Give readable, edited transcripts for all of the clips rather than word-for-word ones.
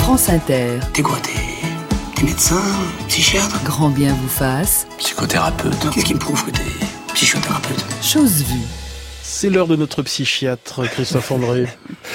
France Inter. T'es quoi, t'es médecin, psychiatre? Grand bien vous fasse. Psychothérapeute. Qu'est-ce qui me prouve que t'es psychothérapeute? Chose vue. C'est l'heure de notre psychiatre, Christophe André.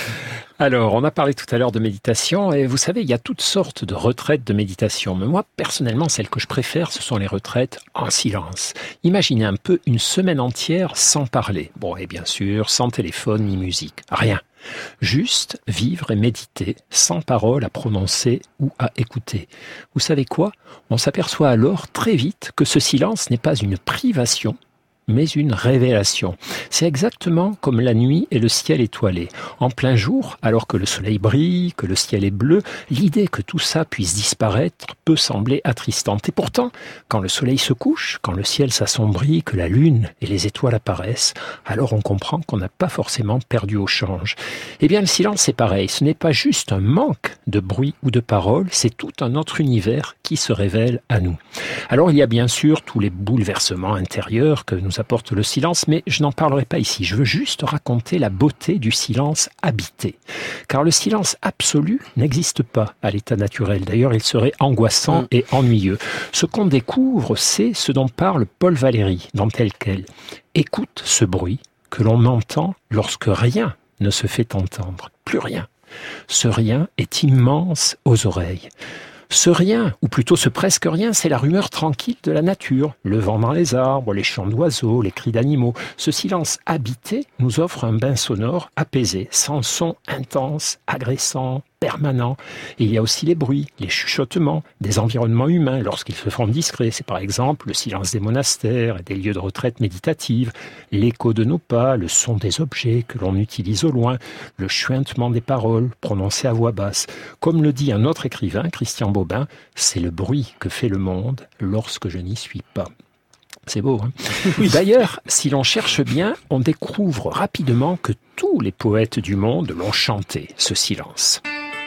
Alors, on a parlé tout à l'heure de méditation et vous savez, il y a toutes sortes de retraites de méditation. Mais moi, personnellement, celles que je préfère, ce sont les retraites en silence. Imaginez un peu une semaine entière sans parler. Bon, et bien sûr, sans téléphone ni musique. Rien. Juste vivre et méditer, sans parole à prononcer ou à écouter. Vous savez quoi? On s'aperçoit alors très vite que ce silence n'est pas une privation, mais une révélation. C'est exactement comme la nuit et le ciel étoilé. En plein jour, alors que le soleil brille, que le ciel est bleu, l'idée que tout ça puisse disparaître peut sembler attristante. Et pourtant, quand le soleil se couche, quand le ciel s'assombrit, que la lune et les étoiles apparaissent, alors on comprend qu'on n'a pas forcément perdu au change. Eh bien, le silence, c'est pareil. Ce n'est pas juste un manque de bruit ou de parole, c'est tout un autre univers qui se révèle à nous. Alors, il y a bien sûr tous les bouleversements intérieurs que nous apporte le silence, mais je n'en parlerai pas ici. Je veux juste raconter la beauté du silence habité. Car le silence absolu n'existe pas à l'état naturel. D'ailleurs, il serait angoissant et ennuyeux. Ce qu'on découvre, c'est ce dont parle Paul Valéry dans Tel quel. Écoute ce bruit que l'on entend lorsque rien ne se fait entendre. Plus rien. Ce rien est immense aux oreilles. Ce rien, ou plutôt ce presque rien, c'est la rumeur tranquille de la nature. Le vent dans les arbres, les chants d'oiseaux, les cris d'animaux. Ce silence habité nous offre un bain sonore apaisé, sans son intense, agressant, permanent. Et il y a aussi les bruits, les chuchotements des environnements humains lorsqu'ils se font discrets. C'est par exemple le silence des monastères et des lieux de retraite méditative, l'écho de nos pas, le son des objets que l'on utilise au loin, le chuintement des paroles prononcées à voix basse. Comme le dit un autre écrivain, Christian Bobin, c'est le bruit que fait le monde lorsque je n'y suis pas. C'est beau, hein? Oui. D'ailleurs, si l'on cherche bien, on découvre rapidement que tous les poètes du monde l'ont chanté, ce silence.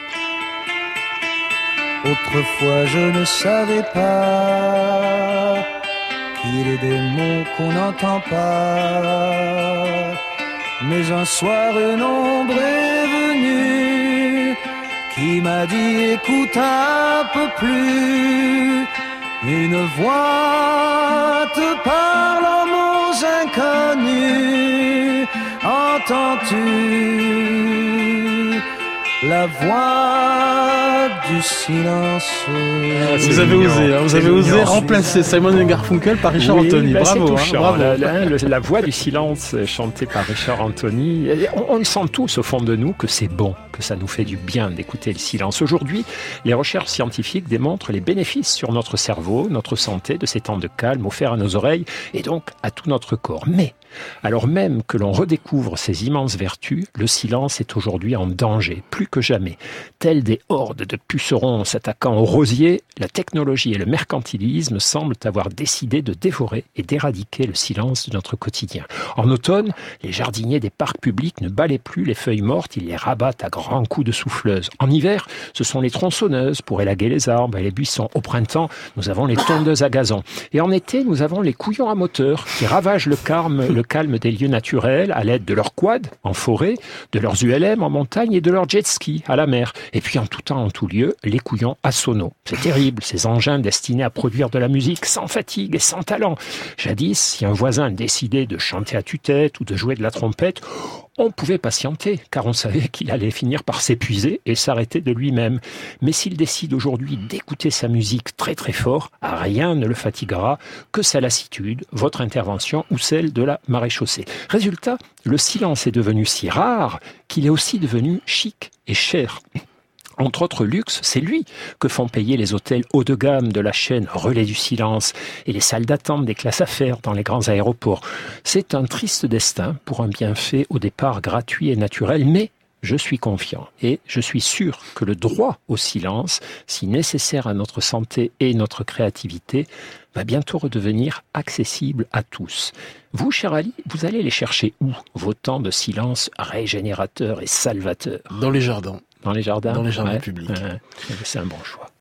Autrefois je ne savais pas qu'il est des mots qu'on n'entend pas. Mais un soir une ombre est venue qui m'a dit écoute un peu plus. Une voix te parle en mots inconnus. Entends-tu la voix du silence? Vous avez osé, vous avez osé remplacer Simon & Garfunkel par Richard Anthony. Bravo, bravo. La voix du silence chantée par Richard Anthony. On le sent tous au fond de nous que c'est bon, que ça nous fait du bien d'écouter le silence. Aujourd'hui, les recherches scientifiques démontrent les bénéfices sur notre cerveau, notre santé, de ces temps de calme offerts à nos oreilles et donc à tout notre corps. Mais alors même que l'on redécouvre ces immenses vertus, le silence est aujourd'hui en danger, plus que jamais. Tels des hordes de pucerons s'attaquant aux rosiers, la technologie et le mercantilisme semblent avoir décidé de dévorer et d'éradiquer le silence de notre quotidien. En automne, les jardiniers des parcs publics ne balaient plus les feuilles mortes, ils les rabattent à grands coups de souffleuse. En hiver, ce sont les tronçonneuses pour élaguer les arbres et les buissons. Au printemps, nous avons les tondeuses à gazon. Et en été, nous avons les couillons à moteur qui ravagent le calme des lieux naturels à l'aide de leurs quads en forêt, de leurs ULM en montagne et de leurs jet skis à la mer. Et puis en tout temps, en tout lieu, les couillons à sono. C'est terrible, ces engins destinés à produire de la musique sans fatigue et sans talent. Jadis, si un voisin décidait de chanter à tue-tête ou de jouer de la trompette, on pouvait patienter, car on savait qu'il allait finir par s'épuiser et s'arrêter de lui-même. Mais s'il décide aujourd'hui d'écouter sa musique très très fort, rien ne le fatiguera que sa lassitude, votre intervention ou celle de la maréchaussée. Résultat, le silence est devenu si rare qu'il est aussi devenu chic et cher. Entre autres luxe, c'est lui que font payer les hôtels haut de gamme de la chaîne Relais du Silence et les salles d'attente des classes affaires dans les grands aéroports. C'est un triste destin pour un bienfait au départ gratuit et naturel, mais je suis confiant et je suis sûr que le droit au silence, si nécessaire à notre santé et notre créativité, va bientôt redevenir accessible à tous. Vous, cher Ali, vous allez les chercher où, vos temps de silence régénérateurs et salvateurs? Dans les jardins. Dans les jardins? Dans les jardins publics. C'est un bon choix.